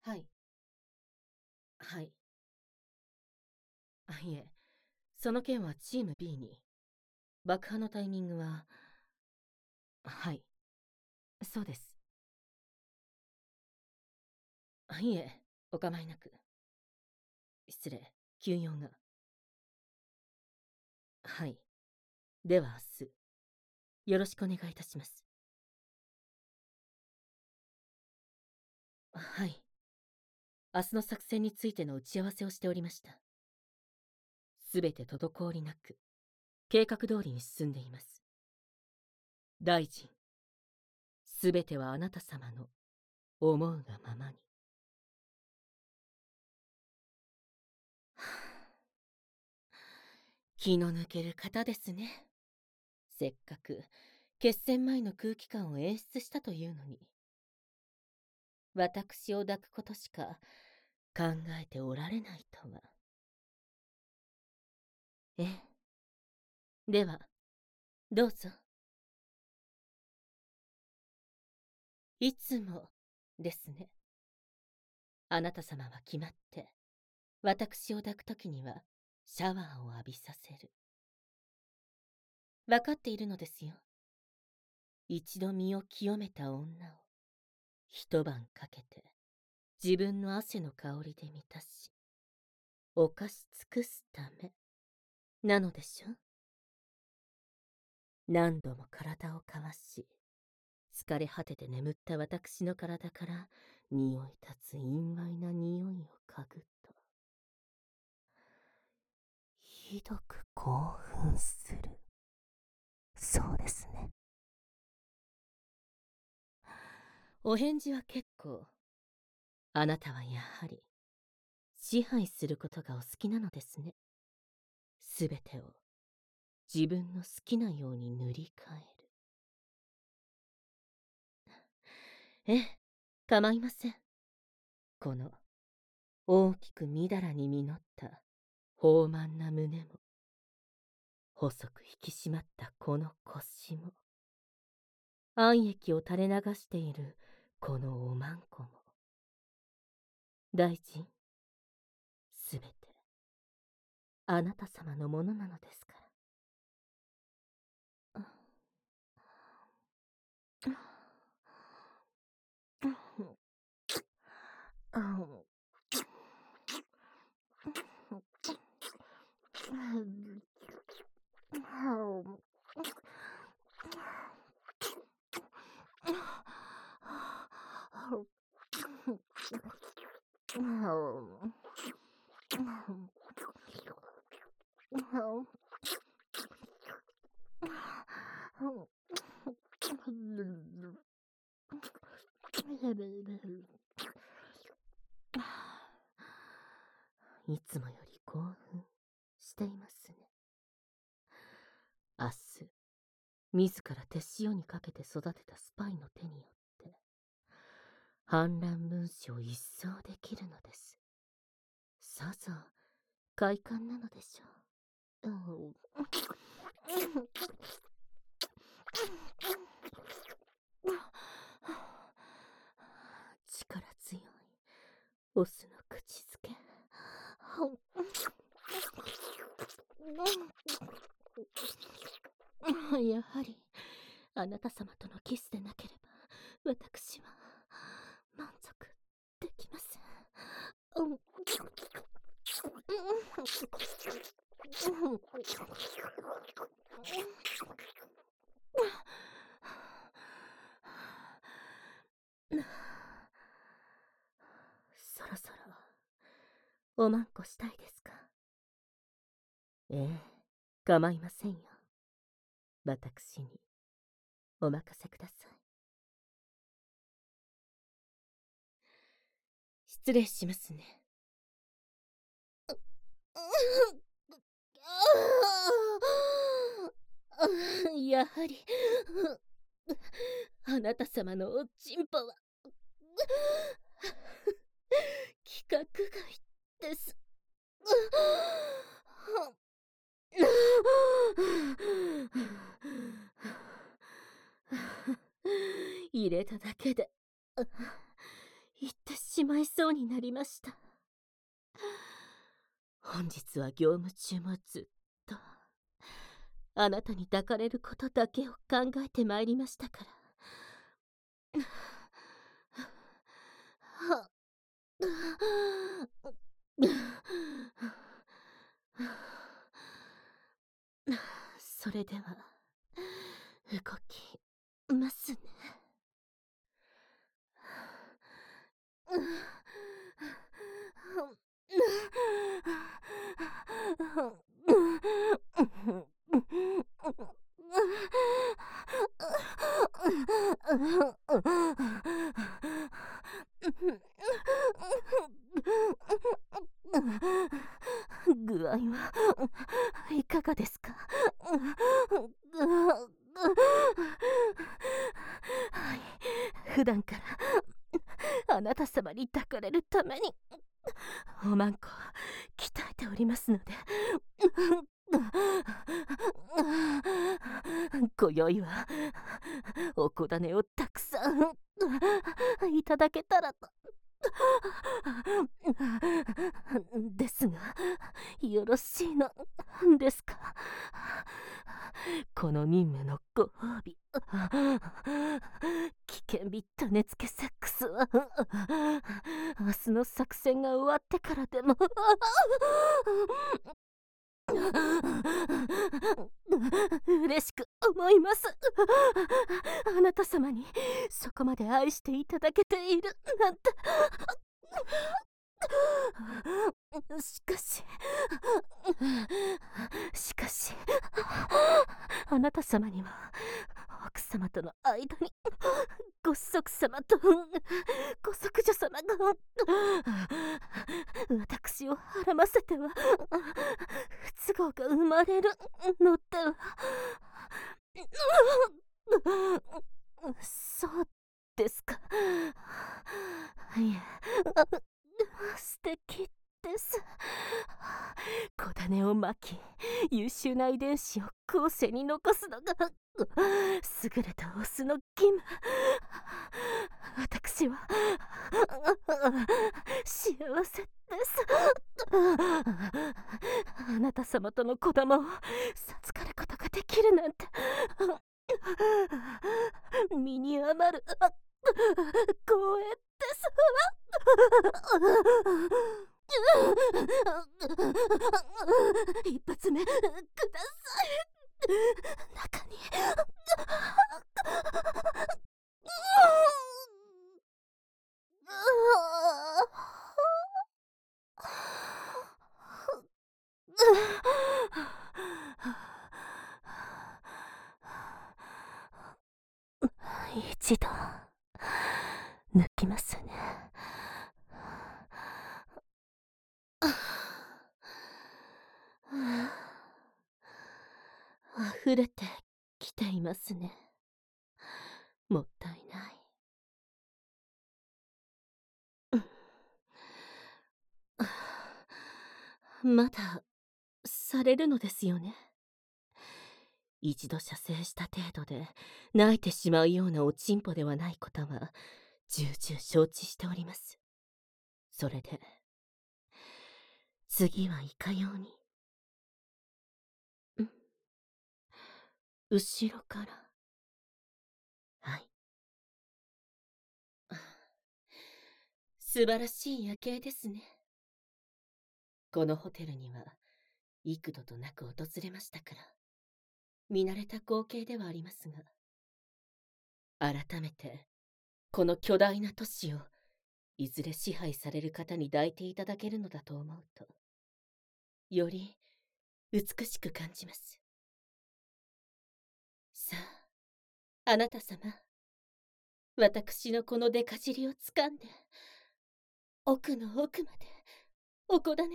はい。はい。いえ、その件はチーム B に。爆破のタイミングは、はい。そうです。いえ、お構いなく。失礼、休養が。はい。では明日、よろしくお願いいたします。はい。明日の作戦についての打ち合わせをしておりました。すべて滞りなく、計画通りに進んでいます。大臣、すべてはあなた様の思うがままに。気の抜ける方ですね。せっかく決戦前の空気感を演出したというのに、私を抱くことしか考えておられないとは。ええ。では、どうぞ。いつもですね。あなた様は決まって、私を抱くときにはシャワーを浴びさせる。わかっているのですよ。一度身を清めた女を一晩かけて自分の汗の香りで満たし、犯し尽くすためなのでしょ。何度も体を交わし、疲れ果てて眠った私の体から匂い立つ陰穢な匂いを嗅ぐと、ひどく興奮する。そうですね。お返事は結構。あなたはやはり支配することがお好きなのですね。すべてを自分の好きなように塗り替える。ええ、構いません。この大きくみだらに実った豊満な胸も、細く引き締まったこの腰も、暗液を垂れ流しているこのおまんこも、大臣、すべてあなた様のものなのですから。いつもより興奮していますね。明日、自ら手塩にかけて育てたスパイの手によって、反乱分子を一掃できるのです。さぞ、快感なのでしょう。力強いオスの口づけ。やはりあなた様とのキスでなければ私は満足できません。そろそろおまんこしたいですか。ええ、構いませんよ。私にお任せください。失礼しますね。やはりあなた様のおちんぽは規格外です。入れただけで言ってしまいそうになりました。本日は業務中もずっとあなたに抱かれることだけを考えてまいりましたから。それでは動きますね。具合はいかがですか？はい、普段からあなた様に抱かれるためにおまんこ鍛えておりますので、今宵はおこだねをたくさんいただけたらと。ですが、よろしいのですか？この任務のご褒美、危険ビ種付けセックスは明日の作戦が終わってからでも嬉しく思います。あなた様にそこまで愛していただけているなんて。しかしあなた様には奥様との間にご子息様とご息女様が私をはらませては不都合が生まれるのでは。そうですか。いえ、素敵です。小種をまき、優秀な遺伝子を後世に残すのが優れたオスの義務。私は幸せです。あなた様との子供を授かることができるなんて身に余る光栄です。一発目ください。中に一度抜きますね。溢れてきていますね。もったいない。まだされるのですよね。一度射精した程度で泣いてしまうようなおちんぽではないことは重々承知しております。それで次はいかように。後ろから。はい。素晴らしい夜景ですね。このホテルには幾度となく訪れましたから見慣れた光景ではありますが、改めてこの巨大な都市をいずれ支配される方に抱いていただけるのだと思うと、より美しく感じます。さあ、あなた様、私のこの出かじりをつかんで、奥の奥までおこだねを。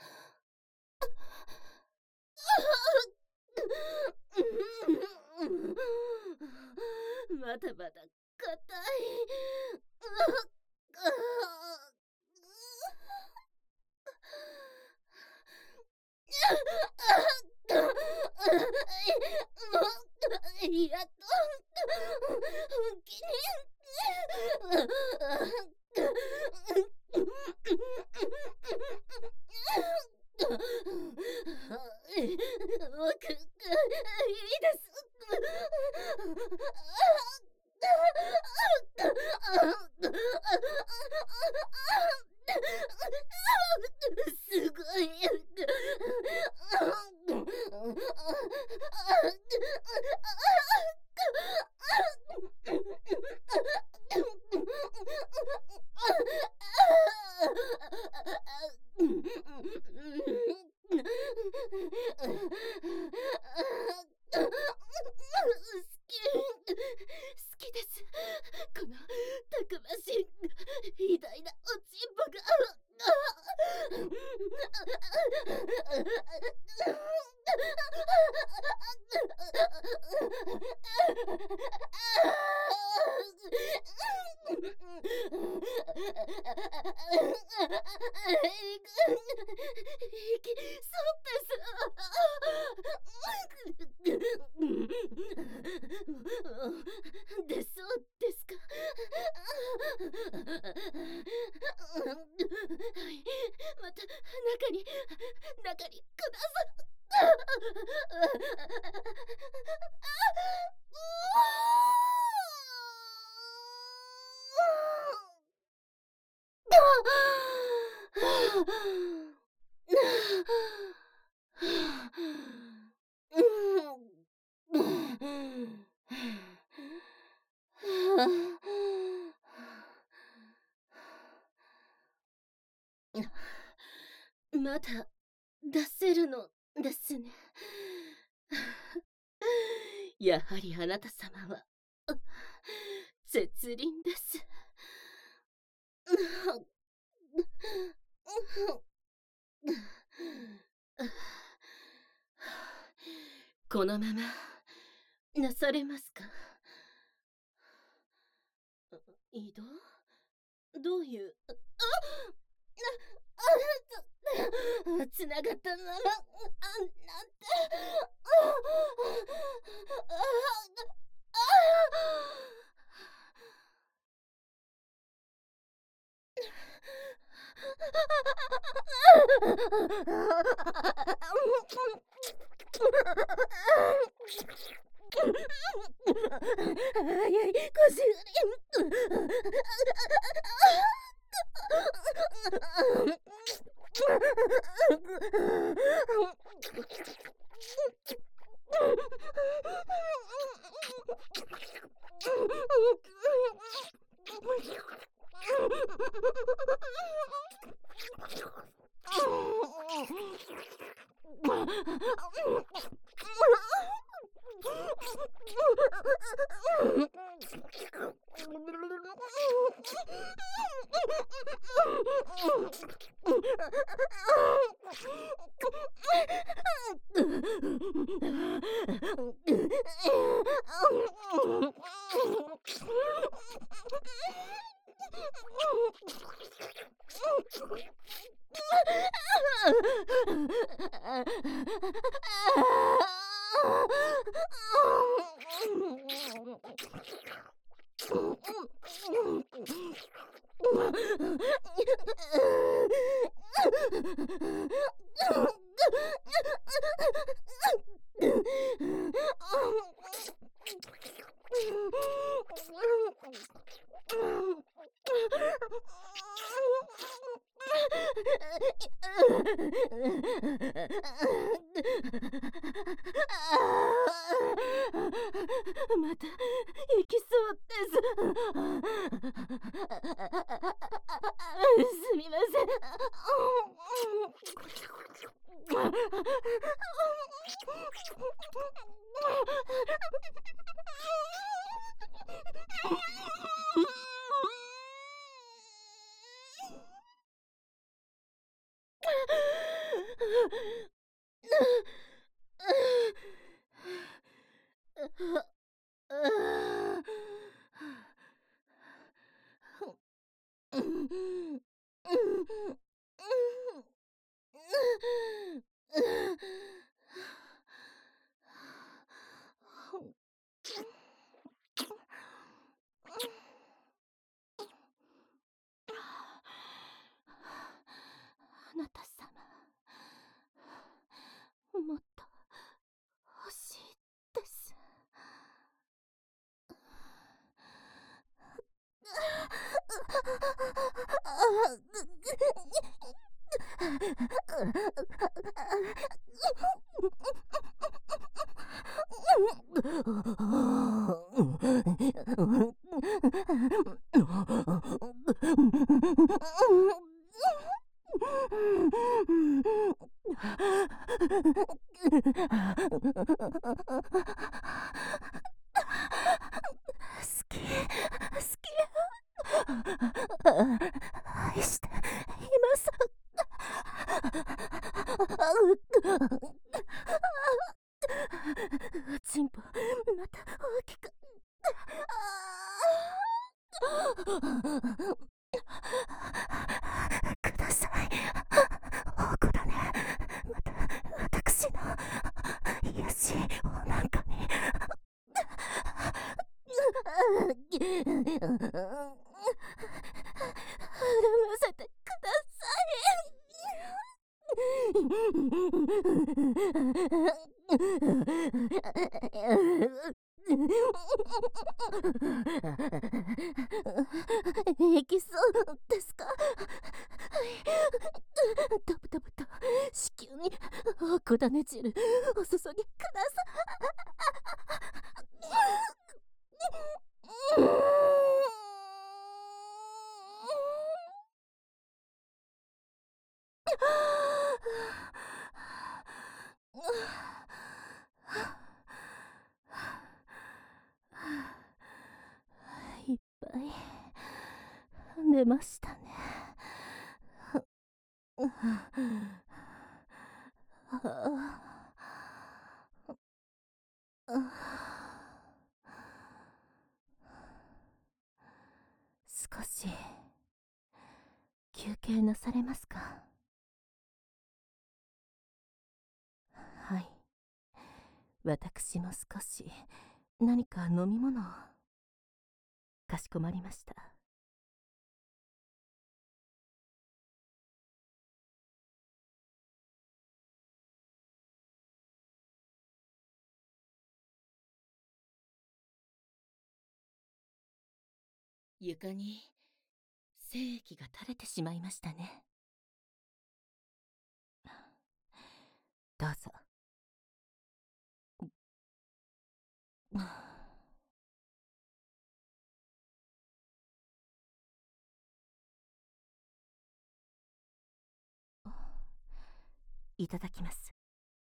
まだまだ硬い。やっと本気にくましい偉大なおちんぽがでそうですか。はい、また中にくださまだ出せるのですね。やはりあなた様は絶倫です。このままなされますか？移動？どういうつながったままなんて早い腰また行きそうです。すみません。あなた様、もっと欲しいです。好き愛しています。チンポ、また大きく。ください。おこだね。また、私の癒しをなんかに。ませてください。いきそうですか？はい。とぶとぶと子宮におこだね汁お注ぎください。いっぱい寝ましたね。少し休憩なされますか？はい。私も少し何か飲み物を。かしこまりました。床に精液が垂れてしまいましたね。どうぞ。いただきます。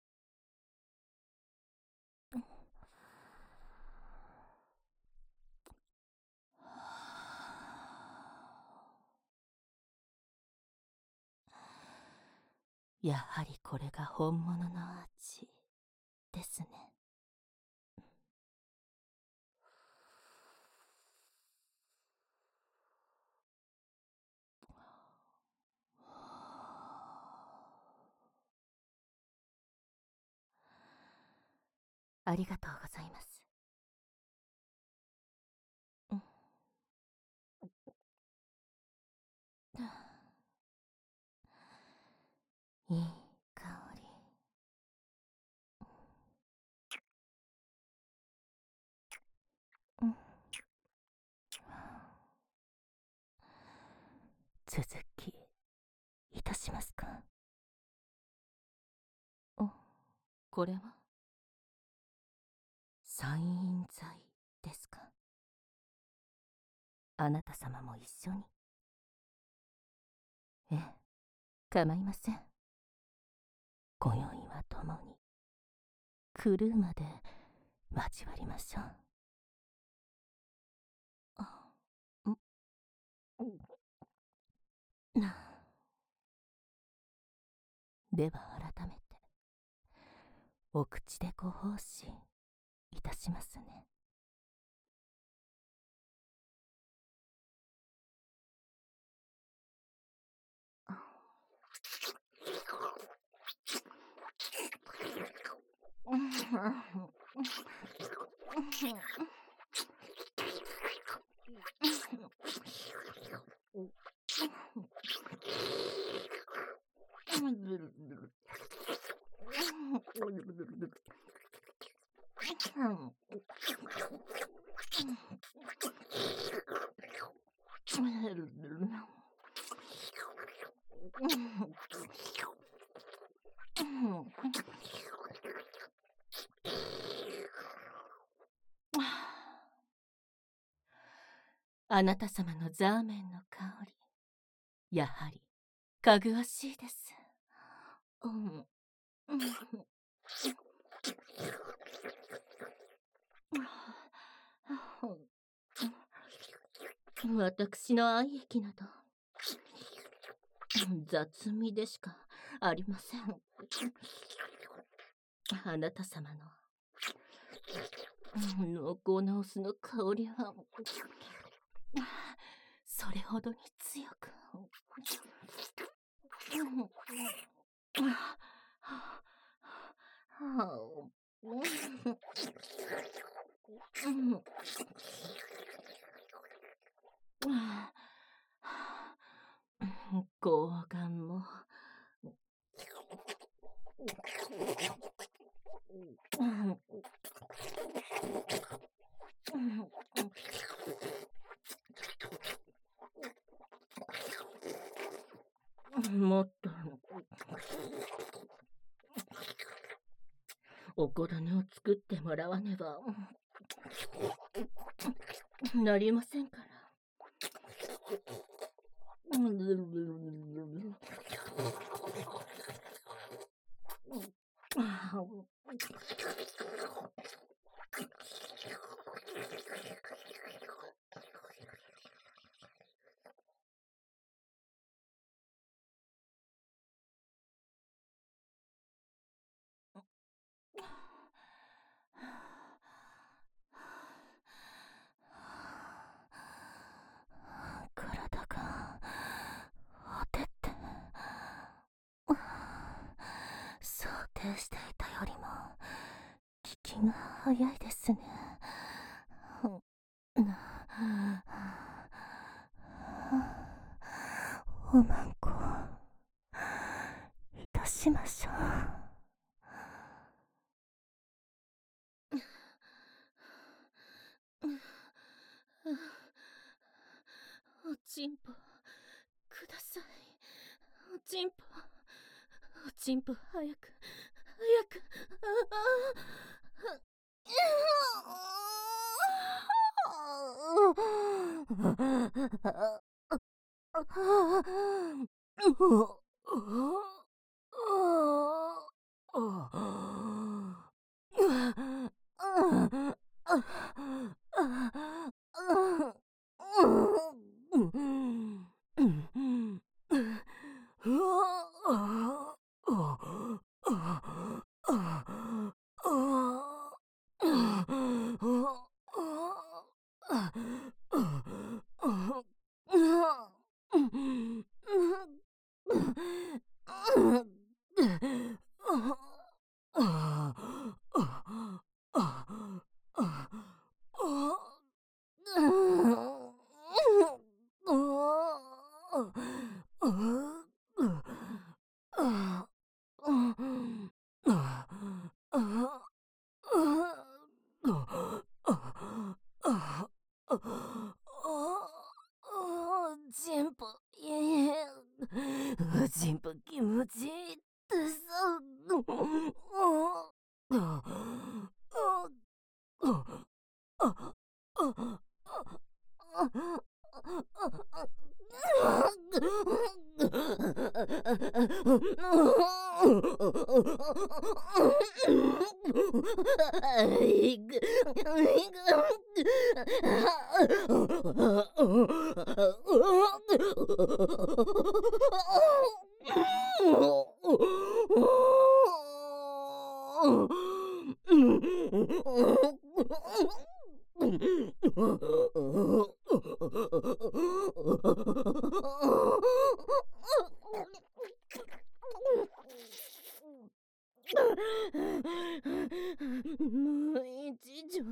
やはりこれが本物の味ですね。ありがとうございます。いい香り。続きいたしますか？これは散陰剤ですか？あなた様も一緒に。ええ、構いません。今宵は共に狂うまで交わりましょう。では改めてお口でご奉仕いたしますね。あなた様のザーメンの香り、やはりかぐわしいです。 私の愛液など雑味でしかありません。あなた様の濃厚なお酢の香りはそれほどに強く睾丸ももっとお好みを作ってもらわねばなりませんから。体がおてって想定していたよりも効きが早いですね。おまんこいたしましょう。おちんぽください。おちんぽおちんぽ早く早く。ジンポ、ジンポ気持ちいいです。もう一度。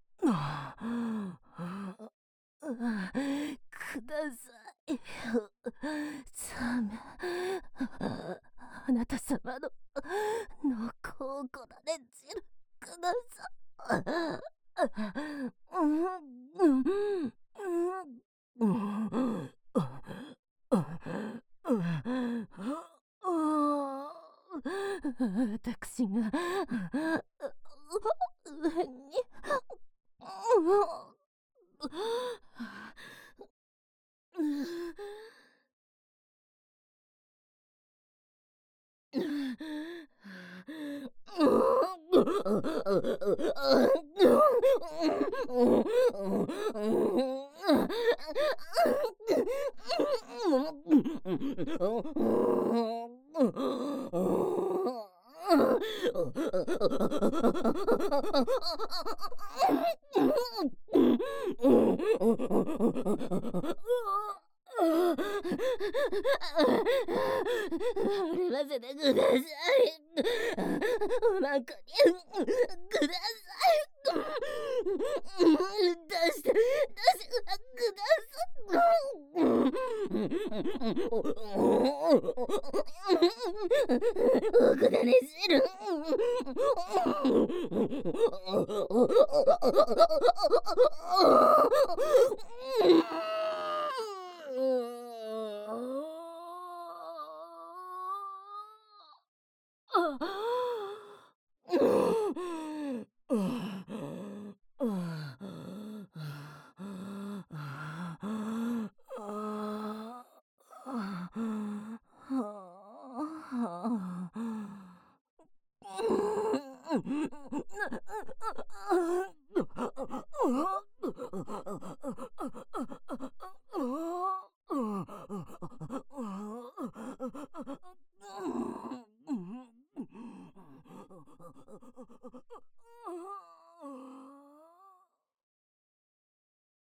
ください。 サム、あなた様の濃厚ごられ汁くださ私が上にれませてください。おまかにください。出してください。おくだね汁。